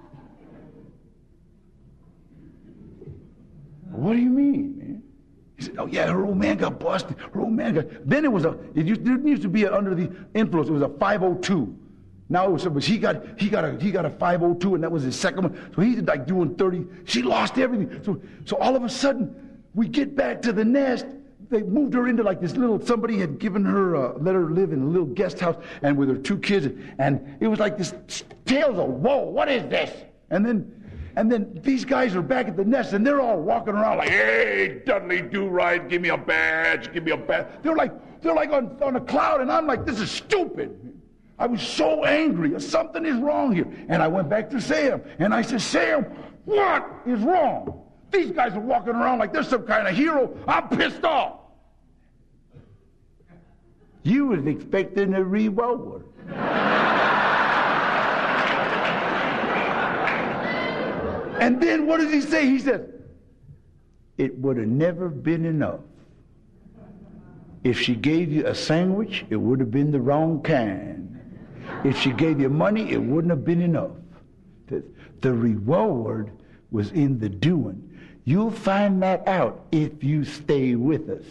D: What do you mean, man? He said, oh, yeah, her old man got busted. Then it used to be under the influence. It was a 502. Now it was, he got a 502, and that was his second one. So he's like doing 30. She lost everything. So all of a sudden, we get back to the Nest. They moved her into like this little, somebody had given her, let her live in a little guest house, and with her 2 kids. And it was like this tales of, whoa, what is this? And then these guys are back at the Nest, and they're all walking around like, hey, Dudley Do-Right, give me a badge. They're like on a cloud, and I'm like, this is stupid. I was so angry. Something is wrong here. And I went back to Sam, and I said, Sam, what is wrong? These guys are walking around like they're some kind of hero. I'm pissed off. You was expecting a reward. And then what does he say? He says, it would have never been enough If she gave you a sandwich, it would have been the wrong kind. If she gave you money, it wouldn't have been enough. The reward was in the doing. You'll find that out if you stay with us.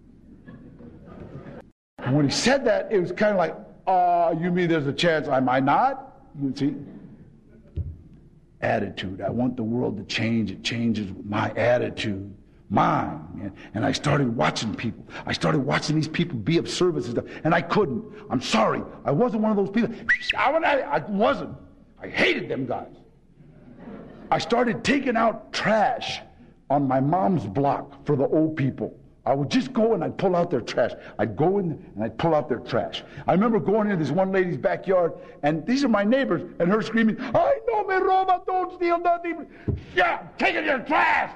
D: And when he said that, it was kind of like, you mean there's a chance I might not? You see? Attitude. I want the world to change. It changes with my attitude. Mine. And I started watching people. I started watching these people be of service and stuff. And I couldn't. I'm sorry. I wasn't one of those people. I wasn't. I hated them guys. I started taking out trash on my mom's block for the old people. I would just go and I'd pull out their trash. I'd go in and I'd pull out their trash. I remember going into this one lady's backyard, and these are my neighbors, and her screaming, "I know me roba, don't steal nothing. Yeah, I'm taking your trash."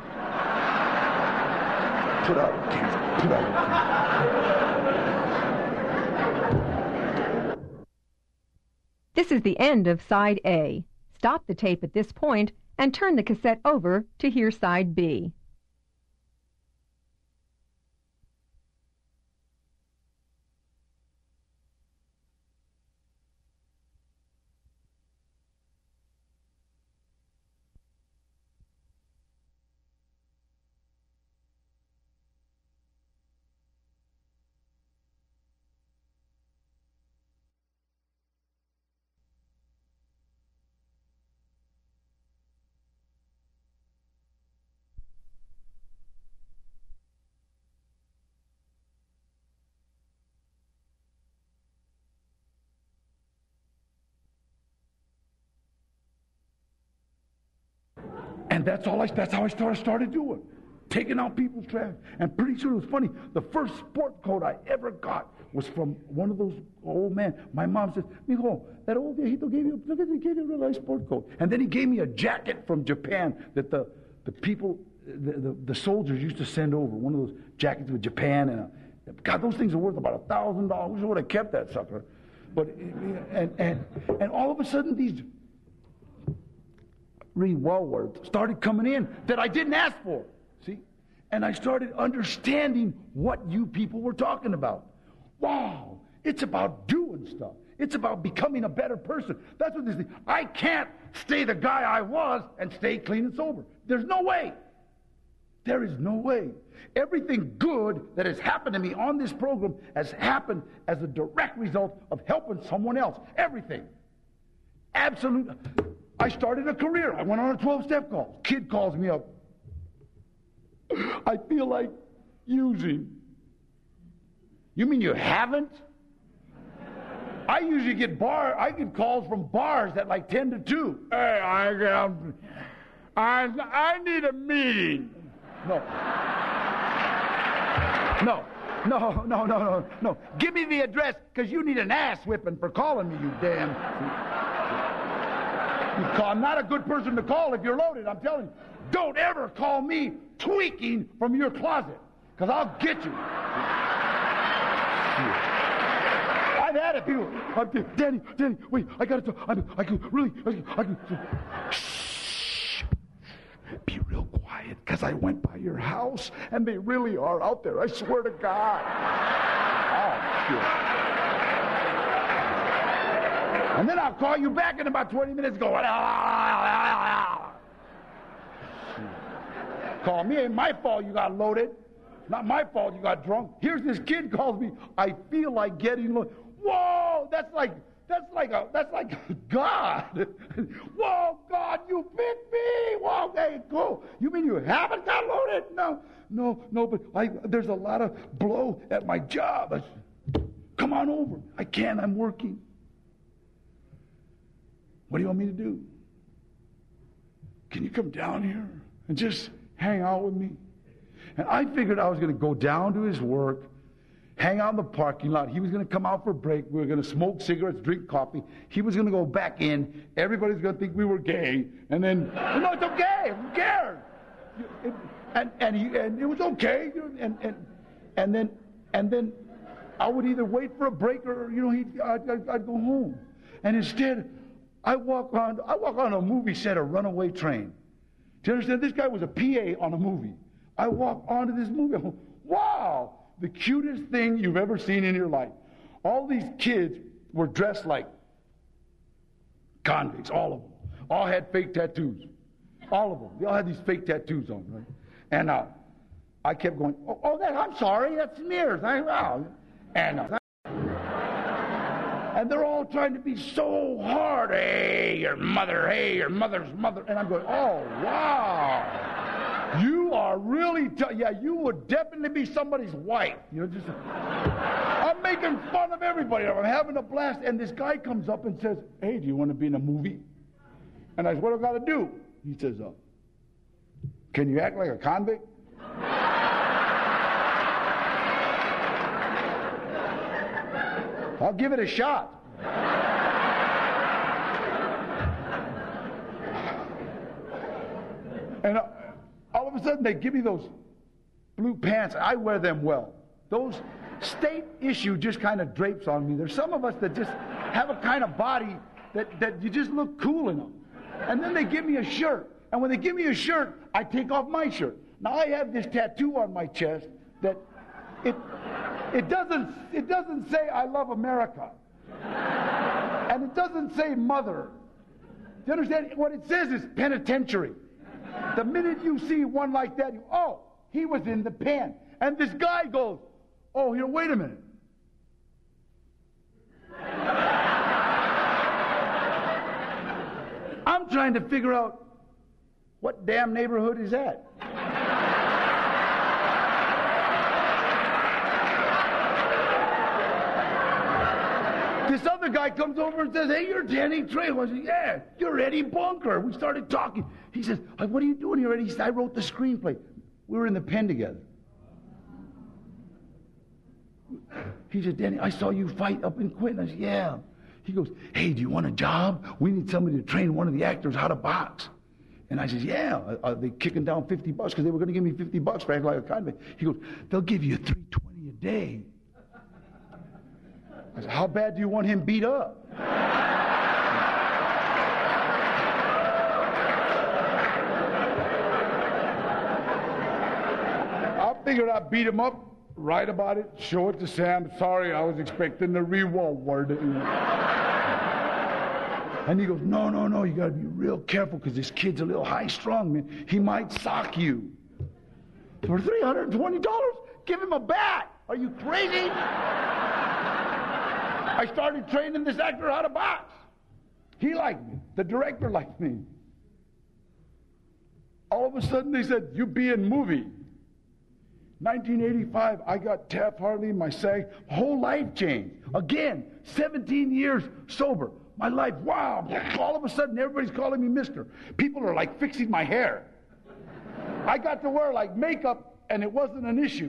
D: Put out your keys. Put out your keys.
E: This is the end of Side A. Stop the tape at this point and turn the cassette over to hear Side B.
D: And that's how I started doing. Taking out people's trash. And pretty soon, it was funny, the first sport coat I ever got was from one of those old men. My mom says, "Mijo, that old viejito gave you a real nice sport coat." And then he gave me a jacket from Japan that the people, the soldiers used to send over. One of those jackets with Japan. And God, those things are worth about $1,000. I would have kept that sucker. But and all of a sudden, these rewards started coming in that I didn't ask for. See? And I started understanding what you people were talking about. Wow, it's about doing stuff. It's about becoming a better person. That's what this is. I can't stay the guy I was and stay clean and sober. There's no way. There is no way. Everything good that has happened to me on this program has happened as a direct result of helping someone else. Everything. Absolute. I started a career. I went on a 12-step call. Kid calls me up. I feel like using. You mean you haven't? I usually get calls from bars at like 10 to 2. Hey, I need a meeting. No. Give me the address, because you need an ass whipping for calling me, you damn. I'm not a good person to call if you're loaded, I'm telling you. Don't ever call me tweaking from your closet, because I'll get you. I've had it, people. Danny, wait, I got to talk. I can. Shh. Be real quiet, because I went by your house, and they really are out there. I swear to God. Oh, shit. And then I'll call you back in about 20 minutes going, call me. Ain't my fault you got loaded. Not my fault you got drunk. Here's this kid calls me, I feel like getting loaded. Whoa, that's like God. Whoa, God, you picked me. Whoa, hey, cool. You mean you haven't got loaded? No, but there's a lot of blow at my job. Come on over. I can't, I'm working. What do you want me to do? Can you come down here and just hang out with me? And I figured I was going to go down to his work, hang out in the parking lot. He was going to come out for a break. We were going to smoke cigarettes, drink coffee. He was going to go back in. Everybody's going to think we were gay. And then, no, it's okay. Who cares? And it was okay. And then I would either wait for a break or I'd go home. And instead, I walk on a movie set, a runaway train. Do you understand? This guy was a PA on a movie. I walk onto this movie. I go, wow, the cutest thing you've ever seen in your life. All these kids were dressed like convicts, all of them. All had fake tattoos. All of them. They all had these fake tattoos on, right? And I kept going, I'm sorry, that's smears. And they're all trying to be so hard. Hey, your mother's mother. And I'm going, oh, wow. You are really, you would definitely be somebody's wife. I'm making fun of everybody. I'm having a blast. And this guy comes up and says, hey, do you want to be in a movie? And I said, what do I got to do? He says, can you act like a convict? I'll give it a shot. And all of a sudden they give me those blue pants. I wear them well. Those state issue just kind of drapes on me. There's some of us that just have a kind of body that you just look cool in them. And then they give me a shirt. And when they give me a shirt, I take off my shirt. Now I have this tattoo on my chest that it doesn't say I love America. And it doesn't say mother. Do you understand? What it says is penitentiary. The minute you see one like that, he was in the pen. And this guy goes, wait a minute. I'm trying to figure out what damn neighborhood is that. This other guy comes over and says, hey, you're Danny Trejo. I said, yeah, you're Eddie Bunker. We started talking. He says, what are you doing here, Eddie? He said, I wrote the screenplay. We were in the pen together. He said, Danny, I saw you fight up in Quinton. I said, yeah. He goes, hey, do you want a job? We need somebody to train one of the actors how to box. And I said, yeah. Are they kicking down $50? Because they were going to give me $50 for acting like a convict. He goes, they'll give you $3.20 a day. I said, how bad do you want him beat up? I figured I'd beat him up, write about it, show it to Sam. Sorry, I was expecting the reward. And he goes, no, you got to be real careful because this kid's a little high-strung, man. He might sock you. For $320, give him a bat. Are you crazy? I started training this actor how to box. He liked me. The director liked me. All of a sudden they said, you be in movie. 1985, I got Taft Hartley, my SAG. Whole life changed. Again, 17 years sober. My life, wow. All of a sudden everybody's calling me mister. People are like fixing my hair. I got to wear like makeup and it wasn't an issue.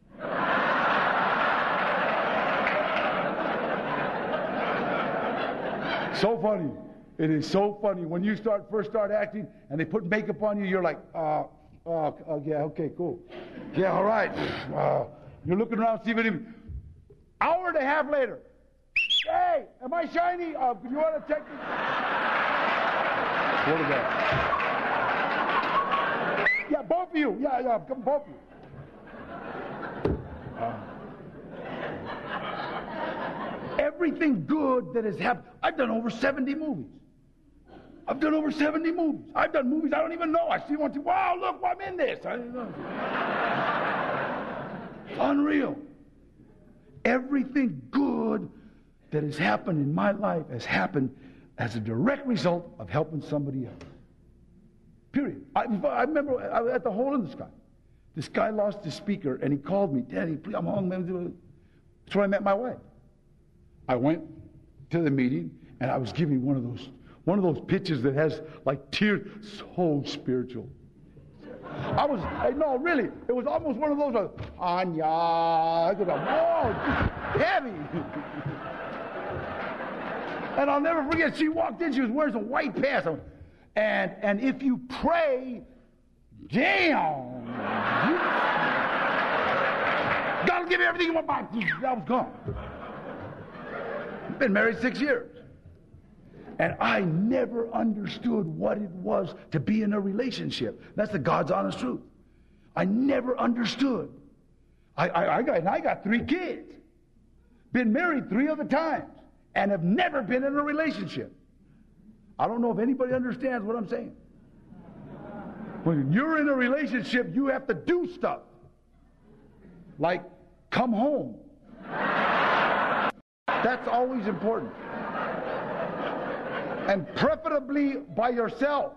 D: So funny. It is so funny. When you first start acting and they put makeup on you, you're like, yeah, okay, cool. Yeah, all right. You're looking around, see if any. Hour and a half later. Hey, am I shiny? You want to check this? What is that? Yeah, both of you. Yeah, come both of you. Everything good that has happened. I've done over 70 movies. I've done movies I don't even know. I see one, two, wow, look, I'm in this. I didn't know. It's unreal. Everything good that has happened in my life has happened as a direct result of helping somebody else. Period. I remember I was at the Hole in the Sky. This guy lost his speaker, and he called me, Daddy, please, I'm home. That's where I met my wife. I went to the meeting, and I was giving one of those pitches that has like tears, so spiritual. No, really, it was almost one of those, Anya, whoa, heavy. And I'll never forget, she walked in, she was wearing some white pants. And if you pray, damn, God will give you everything you want back. That was gone. Been married 6 years. And I never understood what it was to be in a relationship. That's the God's honest truth. I never understood. I got 3 kids. Been married 3 other times. And have never been in a relationship. I don't know if anybody understands what I'm saying. When you're in a relationship, you have to do stuff. Like, come home. That's always important. And preferably by yourself.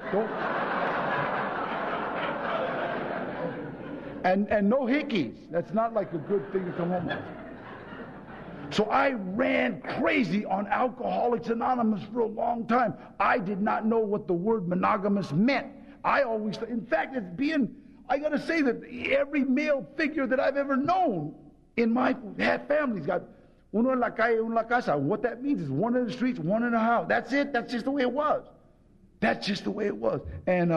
D: And no hickeys. That's not like a good thing to come home with. So I ran crazy on Alcoholics Anonymous for a long time. I did not know what the word monogamous meant. In fact, I got to say that every male figure that I've ever known in my family's got uno en la calle, uno en la casa. What that means is one in the streets, one in the house. That's it. That's just the way it was. That's just the way it was. And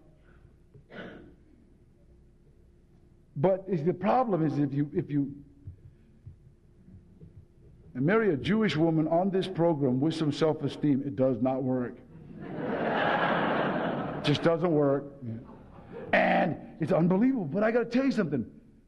D: but the problem is if you marry a Jewish woman on this program with some self-esteem, it does not work. It just doesn't work. And it's unbelievable. But I got to tell you something.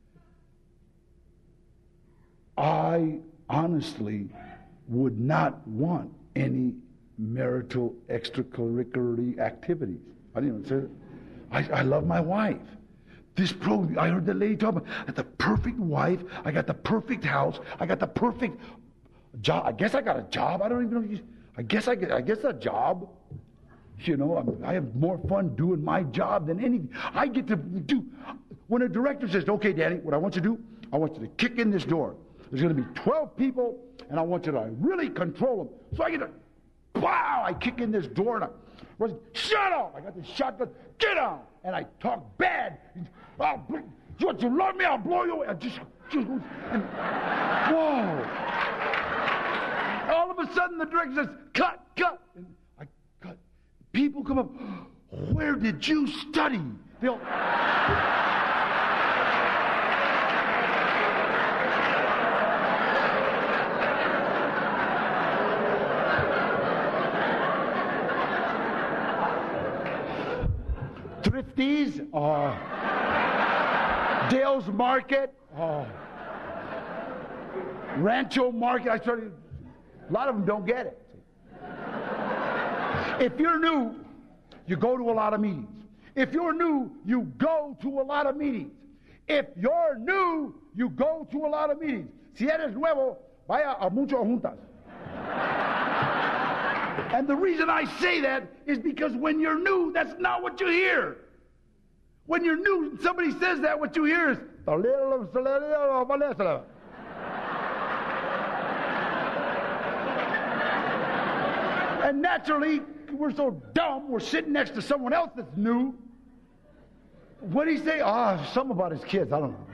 D: I honestly would not want any marital extracurricular activities. I didn't even say that. I love my wife. This program, I heard the lady talk about, I got the perfect wife, I got the perfect house, I got the perfect job. I guess I got a job. I don't even know. I guess a job. You know, I have more fun doing my job than anything. I get to do. When a director says, "Okay, Danny, what I want you to do, I want you to kick in this door. There's going to be 12 people, and I want you to really control them." So I get to, wow! I kick in this door, and I shut up! I got this shotgun. Get out! And I talk bad. You love me? I'll blow you away. And, whoa! All of a sudden, the director says, "Cut, cut!" And I cut. People come up. "Where did you study?" They'll. Thrifties, Dale's Market, Rancho Market. A lot of them don't get it. If you're new, you go to a lot of meetings. If you're new, you go to a lot of meetings. If you're new, you go to a lot of meetings. Si eres nuevo, vaya a muchas juntas. And the reason I say that is because when you're new, that's not what you hear. When you're new, somebody says that, what you hear is, and naturally, we're so dumb, we're sitting next to someone else that's new. What did he say? Something about his kids, I don't know.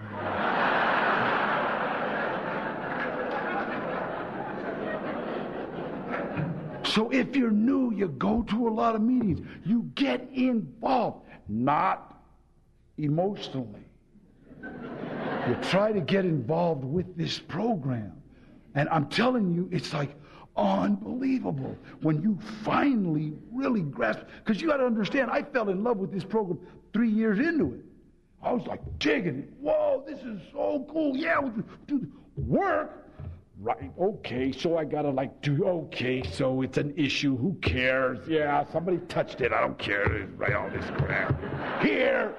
D: So if you're new, you go to a lot of meetings. You get involved, not emotionally. You try to get involved with this program. And I'm telling you, it's like unbelievable when you finally really grasp. Because you got to understand, I fell in love with this program 3 years into it. I was like digging it. Whoa, this is so cool. Yeah, we do work. Right, okay, so I gotta so it's an issue, who cares? Yeah, somebody touched it, I don't care, write all this crap. Here!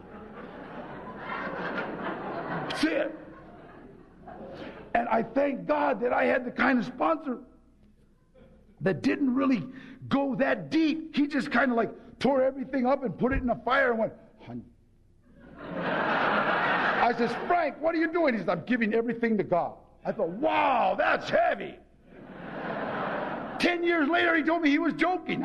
D: That's it. And I thank God that I had the kind of sponsor that didn't really go that deep. He just kind of like tore everything up and put it in a fire and went, honey. I says, Frank, what are you doing? He says, I'm giving everything to God. I thought, wow, that's heavy. 10 years later, he told me he was joking.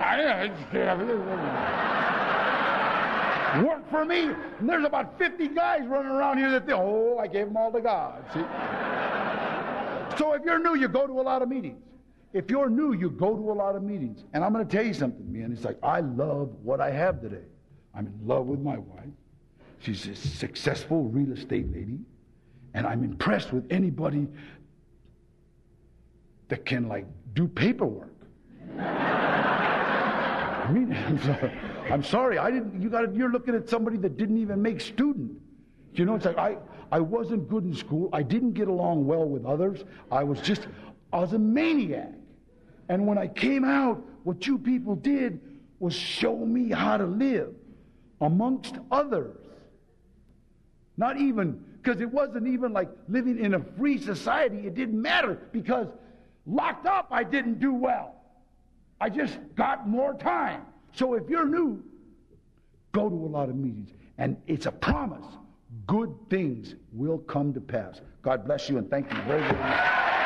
D: Work for me. And there's about 50 guys running around here that think, I gave them all to God. See? So if you're new, you go to a lot of meetings. If you're new, you go to a lot of meetings. And I'm going to tell you something, man. It's like, I love what I have today. I'm in love with my wife. She's a successful real estate lady. And I'm impressed with anybody that can, do paperwork. I mean, I'm sorry. You're looking at somebody that didn't even make student. You know, it's like I wasn't good in school. I didn't get along well with others. I was a maniac. And when I came out, what you people did was show me how to live amongst others. Not even, because it wasn't even like living in a free society. It didn't matter, because locked up I didn't do well. I just got more time. So if you're new, go to a lot of meetings. And it's a promise. Good things will come to pass. God bless you, and thank you very, very much.